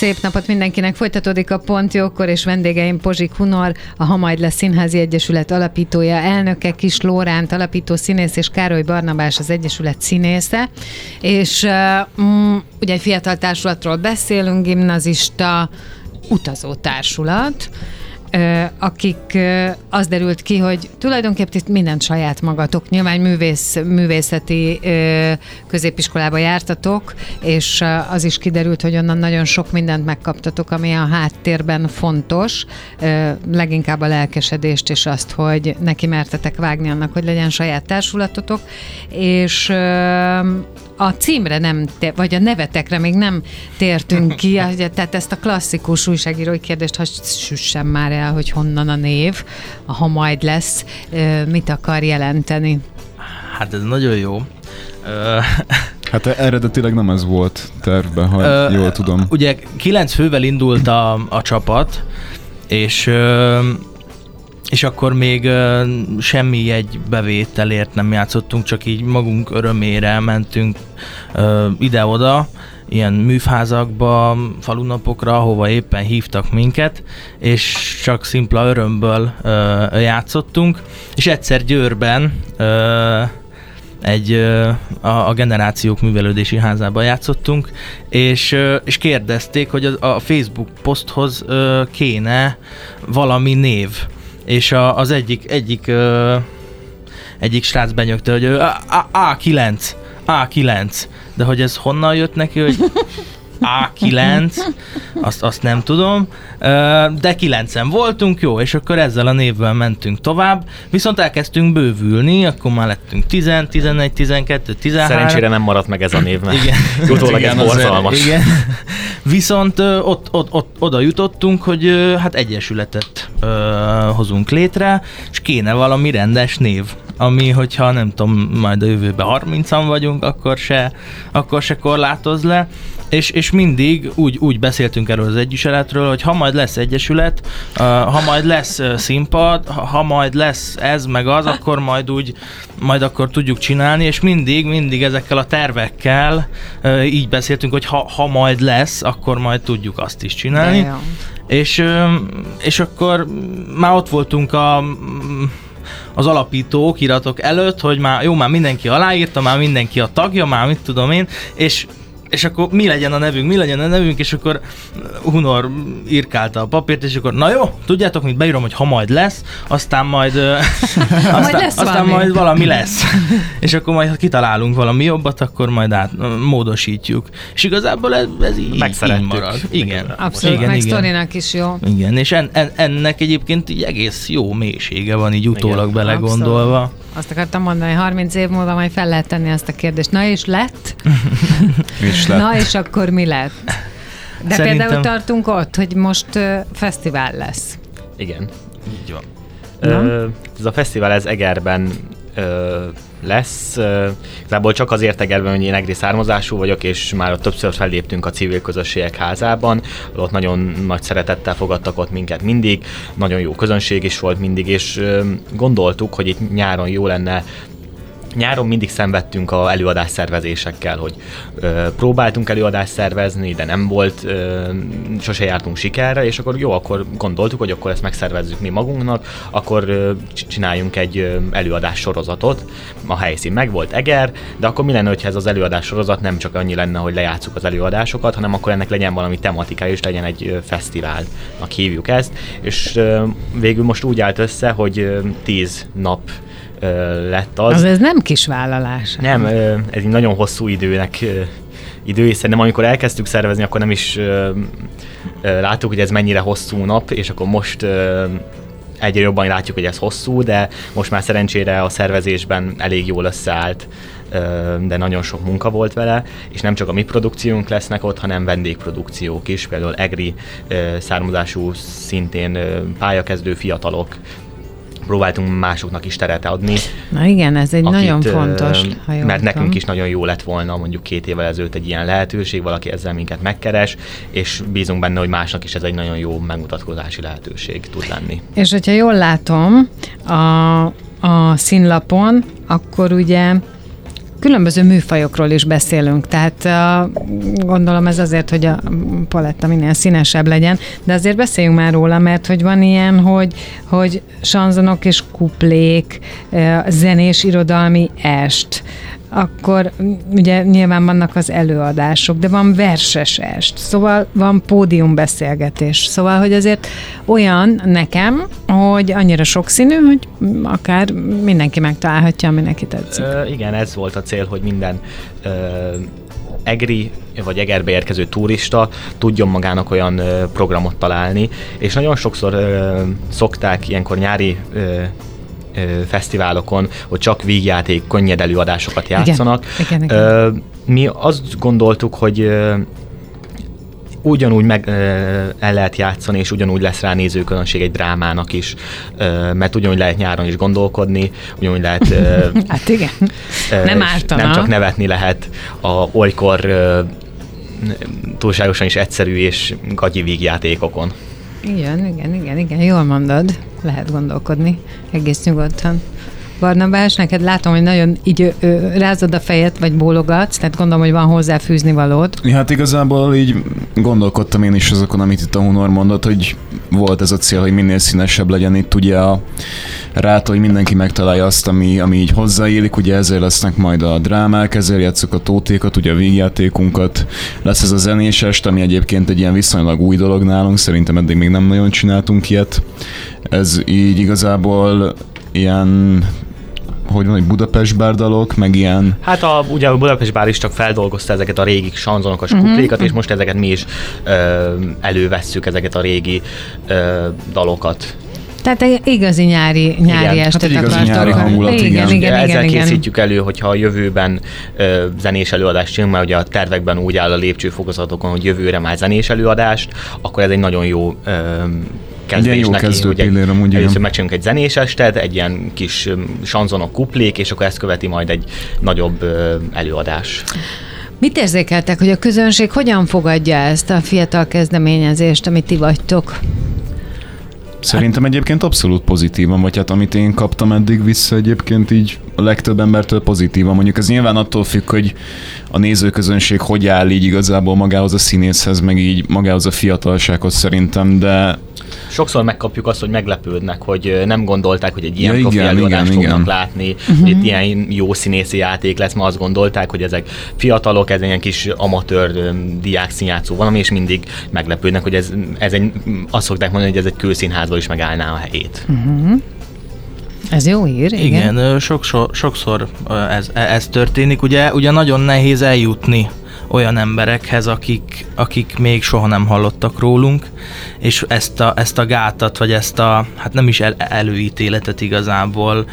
szép napot mindenkinek. Folytatódik a Pont Jókor, és vendégeim Pozsik Hunor, a Ha Majd Lesz Színházi Egyesület alapítója, elnöke, Kis Lóránt, alapító színész, és Károly Barnabás, az Egyesület színésze. És ugye egy fiatal társulatról beszélünk, gimnazista utazó társulat, akik az derült ki, hogy tulajdonképpen mindent saját magatok, nyilván művészeti középiskolába jártatok, és az is kiderült, hogy onnan nagyon sok mindent megkaptatok, ami a háttérben fontos, leginkább a lelkesedést, és azt, hogy neki mertetek vágni annak, hogy legyen saját társulatotok, és a címre vagy a nevetekre még nem tértünk ki, tehát ezt a klasszikus újságírói kérdést, ha süssem már el, hogy honnan a név, Ha Majd Lesz, mit akar jelenteni? Hát ez nagyon jó. Hát eredetileg nem ez volt tervben, ha jól tudom. Ugye 9 fővel indult a csapat, és akkor még semmi egy bevételért nem játszottunk, csak így magunk örömére mentünk ide-oda, ilyen műfházakba, falunapokra, ahova éppen hívtak minket, és csak szimpla örömből játszottunk, és egyszer Győrben a Generációk Művelődési Házában játszottunk, és kérdezték, hogy a Facebook poszthoz kéne valami név. És az egyik srác benyögte, hogy A9, de hogy ez honnan jött neki, hogy A9, azt nem tudom, de 9-en voltunk, jó, és akkor ezzel a névvel mentünk tovább, viszont elkezdtünk bővülni, akkor már lettünk 10, 11, 12, 13. Szerencsére nem maradt meg ez a név, mert igen. utólag ez borzalmas. Igen. Viszont oda jutottunk, hogy hát egyesületet hozunk létre, és kéne valami rendes név, ami, hogyha nem tudom, majd a jövőben 30-an vagyunk, akkor se korlátoz le, és mindig úgy beszéltünk erről az egyesületről, hogy ha majd lesz egyesület, ha majd lesz színpad, ha majd lesz ez meg az, akkor majd akkor tudjuk csinálni, és mindig ezekkel a tervekkel így beszéltünk, hogy ha majd lesz, akkor majd tudjuk azt is csinálni. És akkor már ott voltunk az alapítók, iratok előtt, hogy már mindenki aláírta, már mindenki a tagja, már mit tudom én, és akkor mi legyen a nevünk, és akkor Hunor írkálta a papírt, és akkor na jó, tudjátok mit, beírom, hogy ha majd lesz, aztán majd valami lesz. És akkor majd, ha kitalálunk valami jobbat, akkor majd módosítjuk. És igazából ez így marad. Igen. Abszolút, igen, meg sztorinak is jó. Igen, és ennek egyébként így egész jó mélysége van, így utólag belegondolva. Abszolút. Azt akartam mondani, 30 év múlva majd fel lehet tenni azt a kérdést. Na és lett? Na és akkor mi lett? De szerintem... például tartunk ott, hogy most fesztivál lesz. Igen. Így van. Ez a fesztivál ez Egerben lesz. Igazából csak azért Egerben, hogy én egri származású vagyok, és már ott többször felléptünk a Civil Közösségek Házában. Ott nagyon nagy szeretettel fogadtak ott minket mindig, nagyon jó közönség is volt mindig, és gondoltuk, hogy itt nyáron jó lenne. Nyáron mindig szenvedtünk az előadás szervezésekkel, hogy próbáltunk előadást szervezni, de nem volt, sose jártunk sikerre, és akkor gondoltuk, hogy akkor ezt megszervezzük mi magunknak, akkor csináljunk egy előadás sorozatot. A helyszín meg volt Eger, de akkor mi lenne, hogyha ez az előadás sorozat nem csak annyi lenne, hogy lejátszuk az előadásokat, hanem akkor ennek legyen valami tematikája, és legyen egy fesztiválnak hívjuk ezt, és végül most úgy állt össze, hogy 10 nap lett az. Ez nem kis vállalás. Nem, ez egy nagyon hosszú idő, és szerintem amikor elkezdtük szervezni, akkor nem is láttuk, hogy ez mennyire hosszú nap, és akkor most egyre jobban látjuk, hogy ez hosszú, de most már szerencsére a szervezésben elég jól összeállt, de nagyon sok munka volt vele, és nem csak a mi produkciónk lesznek ott, hanem vendégprodukciók is, például egri származású, szintén pályakezdő fiatalok, próbáltunk másoknak is teret adni. Na igen, ez egy nagyon fontos. Mert nekünk is nagyon jó lett volna mondjuk 2 évvel ezelőtt egy ilyen lehetőség, valaki ezzel minket megkeres, és bízunk benne, hogy másnak is ez egy nagyon jó megmutatkozási lehetőség tud lenni. És hogyha jól látom a színlapon, akkor ugye különböző műfajokról is beszélünk, tehát gondolom ez azért, hogy a paletta minél színesebb legyen, de azért beszéljünk már róla, mert hogy van ilyen, hogy sanzonok és kuplék, zenés irodalmi est, akkor ugye nyilván vannak az előadások, de van verses est, szóval van pódiumbeszélgetés, szóval, hogy azért olyan nekem, hogy annyira sokszínű, hogy akár mindenki megtalálhatja, ami neki tetszik. Igen, ez volt a cél, hogy minden egri vagy Egerbe érkező turista tudjon magának olyan programot találni, és nagyon sokszor szokták ilyenkor nyári fesztiválokon, hogy csak vígjáték, könnyed előadásokat játszanak. Igen. Mi azt gondoltuk, hogy ugyanúgy el lehet játszani, és ugyanúgy lesz rá nézőközönség egy drámának is, mert ugyanúgy lehet nyáron is gondolkodni, ugyanúgy lehet... Hát igen, nem ártana. Nem csak nevetni lehet olykor túlságosan is egyszerű és gagyi vígjátékokon. Igen, jól mondod, lehet gondolkodni egész nyugodtan. Barnabás, neked látom, hogy nagyon így rázod a fejet, vagy bólogatsz, tehát gondolom, hogy van hozzáfűzni valód. Hát igazából így gondolkodtam én is azokon, amit itt a Hunor mondott, hogy volt ez a cél, hogy minél színesebb legyen itt ugye a ráta, hogy mindenki megtalálja azt, ami így hozzáélik, ugye ezért lesznek majd a drámák, ezért játsszuk a tótékat, ugye a vígjátékunkat, lesz ez a zenés est, ami egyébként egy ilyen viszonylag új dolog nálunk, szerintem eddig még nem nagyon csináltunk ilyet. Ez így igazából ilyen, hogy van, hogy Budapest bárdalok, meg ilyen... Hát ugye a Budapest bár is csak feldolgozta ezeket a régi sanzonokas kuplékat, és most ezeket mi is elővesszük, ezeket a régi dalokat. Tehát igazi nyári estet hát akartok. Nyári hangulat, igen. Ezzel készítjük elő, hogyha a jövőben zenés előadást csinálunk, mert ugye a tervekben úgy áll a lépcsőfokozatokon, hogy jövőre már zenés előadást, akkor ez egy nagyon jó kezdés neki, hogy először megcsinálunk egy zenés estet, egy ilyen kis sanzonok, kuplék, és akkor ezt követi majd egy nagyobb előadás. Mit érzékeltek, hogy a közönség hogyan fogadja ezt a fiatal kezdeményezést, amit ti vagytok? Szerintem egyébként abszolút pozitívan, vagy hát amit én kaptam eddig vissza egyébként így a legtöbb embertől pozitívan. Mondjuk ez nyilván attól függ, hogy a nézőközönség hogy áll így igazából magához a színészhez, meg így magához a fiatalsághoz szerintem, de... Sokszor megkapjuk azt, hogy meglepődnek, hogy nem gondolták, hogy egy ilyen profi előadást fognak látni, hogy egy ilyen jó színészi játék lesz, ma azt gondolták, hogy ezek fiatalok, ez egy ilyen kis amatőr diák színjátszó valami, és mindig meglepődnek, hogy ez egy, azt szokták mondani, hogy ez egy kőszínházban is megállná a helyét. Ez jó hír, igen. Igen, sokszor ez történik. Ugye nagyon nehéz eljutni olyan emberekhez, akik még soha nem hallottak rólunk, és ezt a gátat, vagy ezt a, hát nem is előítéletet igazából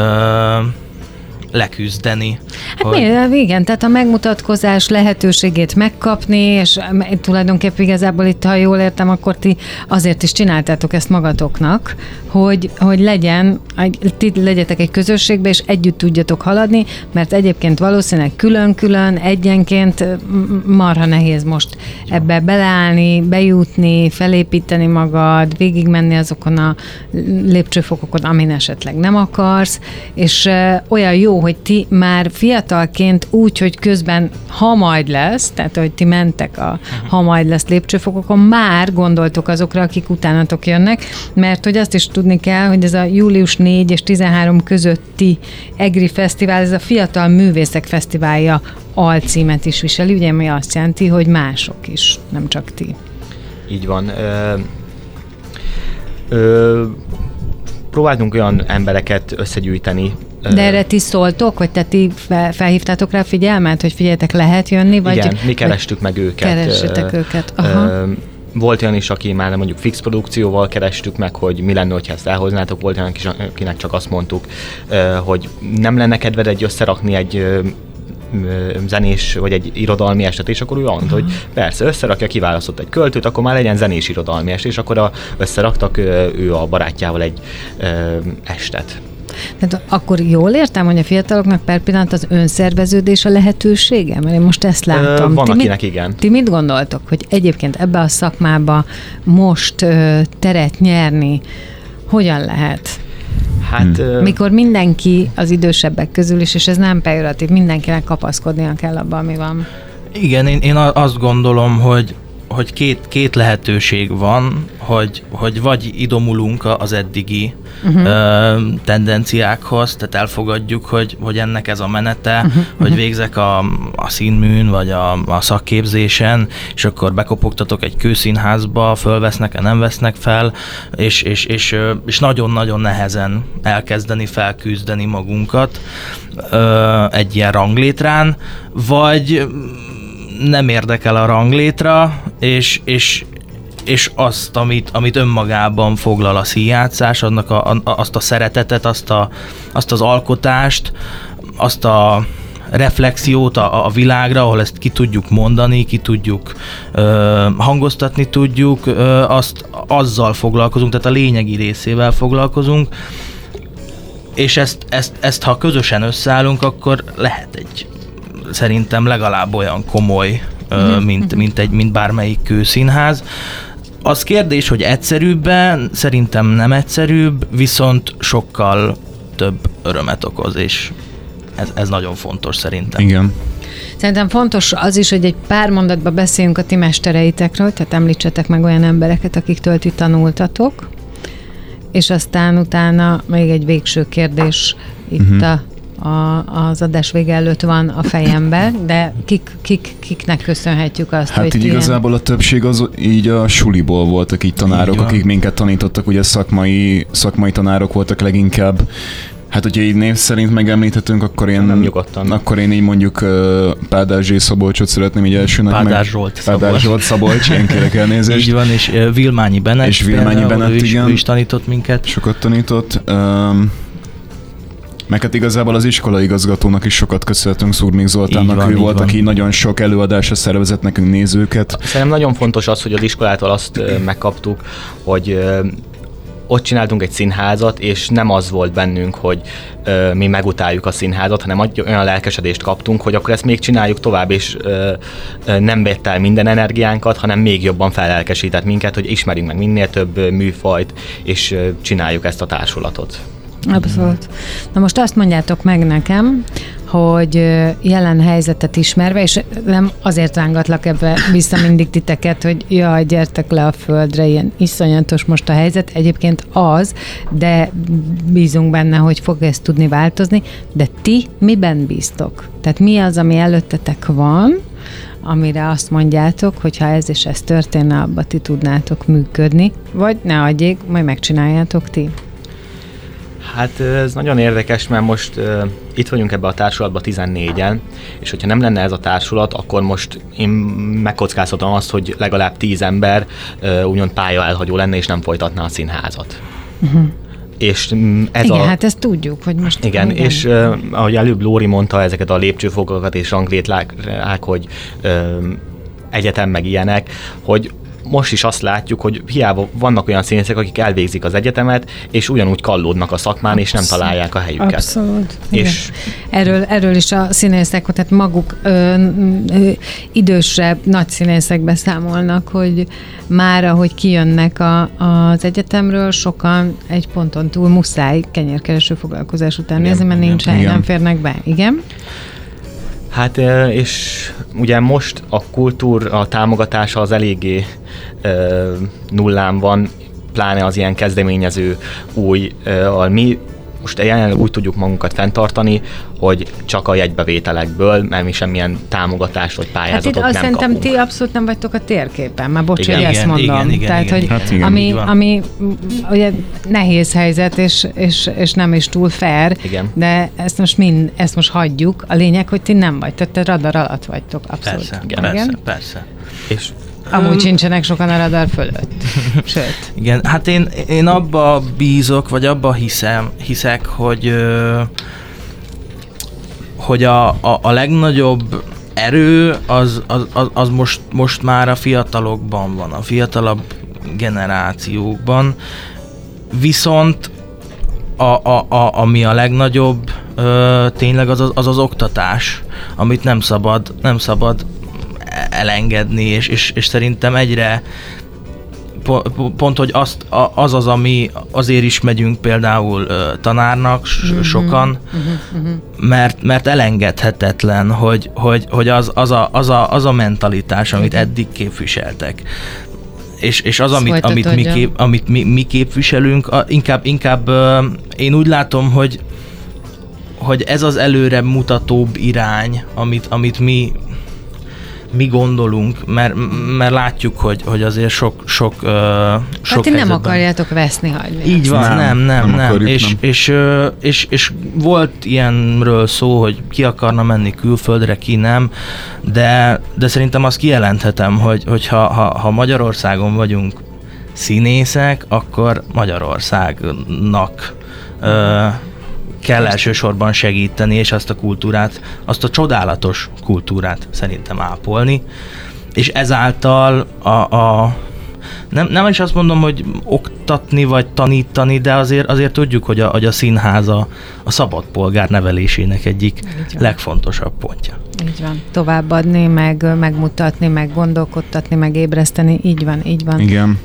leküzdeni. Hát igen, tehát a megmutatkozás lehetőségét megkapni, és tulajdonképpen igazából itt, ha jól értem, akkor ti azért is csináltátok ezt magatoknak, hogy ti legyetek egy közösségbe, és együtt tudjatok haladni, mert egyébként valószínűleg külön-külön, egyenként marha nehéz most ebbe beleállni, bejutni, felépíteni magad, végigmenni azokon a lépcsőfokokon, amin esetleg nem akarsz, és olyan jó, hogy ti már fiatalként úgy, hogy közben ha majd lesz, tehát hogy ti mentek a ha majd lesz lépcsőfokokon, már gondoltok azokra, akik utánatok jönnek, mert hogy azt is tudni kell, hogy ez a július 4 és 13 közötti EGRI Fesztivál, ez a Fiatal Művészek Fesztiválja alcímet is viseli, ugye, ami azt jelenti, hogy mások is, nem csak ti. Így van. Próbáltunk olyan embereket összegyűjteni. De erre ti szóltok, vagy te ti felhívtátok rá figyelmet, hogy figyeljetek, lehet jönni? Vagy igen, mi kerestük meg őket. Keressitek őket. Aha. Volt olyan is, aki már mondjuk fix produkcióval kerestük meg, hogy mi lenne, hogyha ezt elhoznátok. Volt olyan is, akinek csak azt mondtuk, hogy nem lenne kedved összerakni egy zenés, vagy egy irodalmi estet, és akkor ő mondta, hogy persze, összerakja, kiválasztott egy költőt, akkor már legyen zenés irodalmi est, és akkor összeraktak ő a barátjával egy estet. Tehát akkor jól értem, hogy a fiataloknak per pillanat az önszerveződés a lehetősége? Mert én most ezt látom. Van, akinek igen. Ti mit gondoltok, hogy egyébként ebbe a szakmába most teret nyerni hogyan lehet? Hát... Mikor mindenki az idősebbek közül is, és ez nem pejoratív, mindenkinek kapaszkodnia kell abban, ami van. Igen, én azt gondolom, hogy két lehetőség van, hogy vagy idomulunk az eddigi tendenciákhoz, tehát elfogadjuk, hogy ennek ez a menete, hogy végzek a színműn, vagy a szakképzésen, és akkor bekopogtatok egy kőszínházba, fölvesznek-e, nem vesznek fel, és nagyon-nagyon nehezen elkezdeni felküzdeni magunkat egy ilyen ranglétrán, vagy nem érdekel a ranglétra, és azt, amit önmagában foglal a színjátszás, azt a szeretetet, azt az alkotást, azt a reflexiót a világra, ahol ezt ki tudjuk mondani, ki tudjuk hangoztatni tudjuk, azzal foglalkozunk, tehát a lényegi részével foglalkozunk, és ezt ha közösen összeállunk, akkor lehet szerintem legalább olyan komoly, mint bármelyik kőszínház. Az kérdés, hogy egyszerűbben, szerintem nem egyszerűbb, viszont sokkal több örömet okoz, és ez nagyon fontos szerintem. Igen. Szerintem fontos az is, hogy egy pár mondatban beszéljünk a ti mestereitekről, tehát említsetek meg olyan embereket, akiktől ti tanultatok, és aztán utána még egy végső kérdés itt az adás vége előtt van a fejemben, de kiknek köszönhetjük azt, hát hogy így igazából a többség az így a suliból voltak így tanárok, akik minket tanítottak, ugye szakmai tanárok voltak leginkább. Hát, hogyha így név szerint megemlíthetünk, akkor én így mondjuk Pádár Zsé Szabolcsot szeretném így elsőnek Pádár Zsolt Szabolcs, ilyen kérek elnézést. Így van, és Vilmányi Bennett. Igen. Ő is tanított minket. Sokat tanított. Meg hát igazából az iskolaigazgatónak is sokat köszönhetünk, Szurmik Zoltánnak, ő volt, aki nagyon sok előadásra szervezett nekünk nézőket. Szerintem nagyon fontos az, hogy az iskolától azt megkaptuk, hogy ott csináltunk egy színházat, és nem az volt bennünk, hogy mi megutáljuk a színházat, hanem olyan lelkesedést kaptunk, hogy akkor ezt még csináljuk tovább, és nem vett el minden energiánkat, hanem még jobban fellelkesített minket, hogy ismerjünk meg minél több műfajt, és csináljuk ezt a társulatot. Abszolút. Na most azt mondjátok meg nekem, hogy jelen helyzetet ismerve, és nem azért rángatlak ebbe vissza mindig titeket, hogy jaj, gyertek le a földre, ilyen iszonyatos most a helyzet. Egyébként az, de bízunk benne, hogy fog ezt tudni változni, de ti miben bíztok? Tehát mi az, ami előttetek van, amire azt mondjátok, hogy ha ez és ez történne, abba ti tudnátok működni, vagy ne adjék, majd megcsináljátok ti. Hát ez nagyon érdekes, mert most itt vagyunk ebbe a társulatban 14-en, és hogyha nem lenne ez a társulat, akkor most én megkockáztatom azt, hogy legalább 10 ember úgymond pálya elhagyó lenne, és nem folytatná a színházat. És hát ezt tudjuk, hogy most... Igen, és ahogy előbb Lóri mondta, ezeket a lépcsőfokokat és ranglétlák, hogy egyetem meg ilyenek, hogy most is azt látjuk, hogy hiába vannak olyan színészek, akik elvégzik az egyetemet, és ugyanúgy kallódnak a szakmán, és nem találják a helyüket. Abszolút. És erről is a színészek, tehát maguk idősebb nagy színészek beszámolnak, hogy már ahogy kijönnek az egyetemről, sokan egy ponton túl muszáj kenyérkereső foglalkozás után nézni, mert nincs hely, nem férnek be. Igen? Hát és ugye most a kultúra támogatása az eléggé nullán van, pláne az ilyen kezdeményező új, mi most jelenleg úgy tudjuk magunkat fenntartani, hogy csak a jegybevételekből, mert mi semmilyen támogatást vagy pályázatot nem kapunk. Szerintem ti abszolút nem vagytok a térképen, már bocs, hogy ezt mondom. Igen, tehát, hogy hát ami ugye nehéz helyzet, és nem is túl fair, de ezt most hagyjuk. A lényeg, hogy ti nem vagytok, te radar alatt vagytok, abszolút. Persze. És amúgy sincsenek sokan a radar fölött. Sőt. Igen, hát én abba bízok, vagy abba hiszek, hogy a legnagyobb erő az most már a fiatalokban van, a fiatalabb generációkban, viszont ami a legnagyobb tényleg az oktatás, amit nem szabad elengedni, és szerintem egyre pont hogy az, ami azért is megyünk például tanárnak sokan, mert elengedhetetlen, hogy az a mentalitás, amit eddig képviseltek. És az, amit mi képviselünk, inkább én úgy látom, hogy ez az előre mutatóbb irány, amit mi gondolunk, mert látjuk, hogy azért sok hát ti nem akarjátok veszni hagyni. Így van, nem. És volt ilyenről szó, hogy ki akarna menni külföldre, ki nem, de szerintem azt kijelenthetem, hogy ha Magyarországon vagyunk színészek, akkor Magyarországnak kell elsősorban segíteni, és azt a kultúrát, azt a csodálatos kultúrát szerintem ápolni, és ezáltal nem is azt mondom, hogy oktatni vagy tanítani, de azért tudjuk, hogy a színház a szabad polgár nevelésének egyik legfontosabb pontja. Így van. Továbbadni, megmutatni, meg gondolkodtatni, meg ébreszteni. Így van. Igen.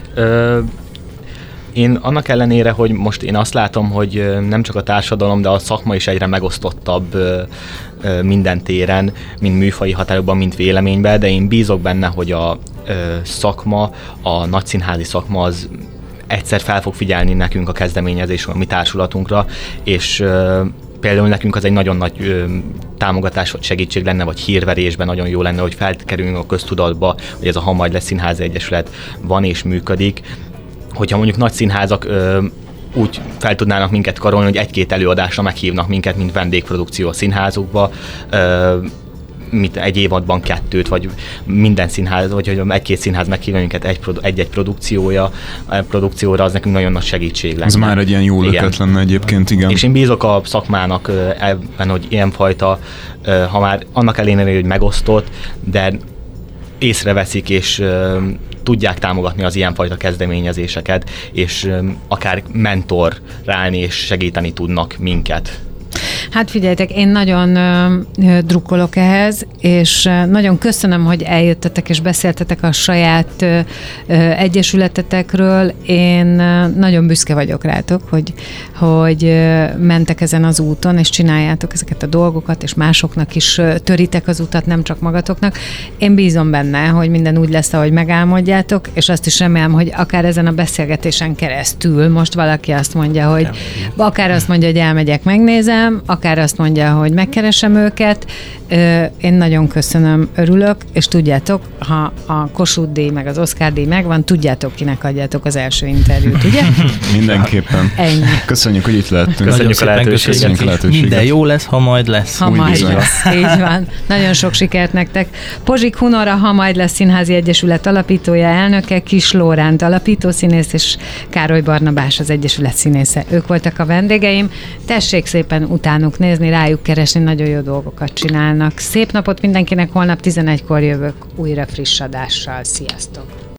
Én annak ellenére, hogy most én azt látom, hogy nem csak a társadalom, de a szakma is egyre megosztottabb minden téren, mind műfaji határokban, mind véleményben, de én bízok benne, hogy a szakma, a nagyszínházi szakma az egyszer fel fog figyelni nekünk a kezdeményezésünk, a mi társulatunkra, és például nekünk az egy nagyon nagy támogatás vagy segítség lenne, vagy hírverésben nagyon jó lenne, hogy felkerüljünk a köztudatba, hogy ez a Ha Majd Lesz Színházi Egyesület van és működik. Hogyha mondjuk nagy színházak úgy fel tudnának minket karolni, hogy egy-két előadásra meghívnak minket, mint vendégprodukció a színházukba, egy évadban 2, vagy minden színház, vagy hogy egy-két színház meghívja minket egy-egy produkcióra, az nekünk nagyon nagy segítség lenne. Ez már egy ilyen jó ötlet lenne egyébként, igen. És én bízok a szakmának ebben, hogy ilyenfajta, ha már annak ellenére, hogy megosztott, de észreveszik, és tudják támogatni az ilyenfajta kezdeményezéseket, és akár mentorálni és segíteni tudnak minket. Hát figyeljetek, én nagyon drukkolok ehhez, és nagyon köszönöm, hogy eljöttetek és beszéltetek a saját egyesületetekről. Én nagyon büszke vagyok rátok, hogy mentek ezen az úton, és csináljátok ezeket a dolgokat, és másoknak is töritek az utat, nem csak magatoknak. Én bízom benne, hogy minden úgy lesz, ahogy megálmodjátok, és azt is remélem, hogy akár ezen a beszélgetésen keresztül most valaki azt mondja, hogy akár azt mondja, hogy elmegyek, megnézem, akár azt mondja, hogy megkeresem őket. Én nagyon köszönöm, örülök, és tudjátok, ha a Kossuth-díj meg az Oscar-díj megvan, tudjátok, kinek adjátok az első interjút, ugye? Mindenképpen. Ennyi. Köszönjük, hogy itt lehettünk. Köszönjük a lehetőséget. Minden jó lesz, ha majd lesz. Ha majd lesz. Így van. Nagyon sok sikert nektek. Pozsik Hunor, a Ha Majd Lesz Színházi Egyesület alapítója, elnöke, Kis Lóránt alapítószínész, és Károly Barnabás az Egyesület színésze. Ők voltak a vendégeim. Tessék szépen utánuk nézni, rájuk keresni, nagyon jó dolgokat csinálnak. Szép napot mindenkinek, holnap 11-kor jövök újra friss adással. Sziasztok!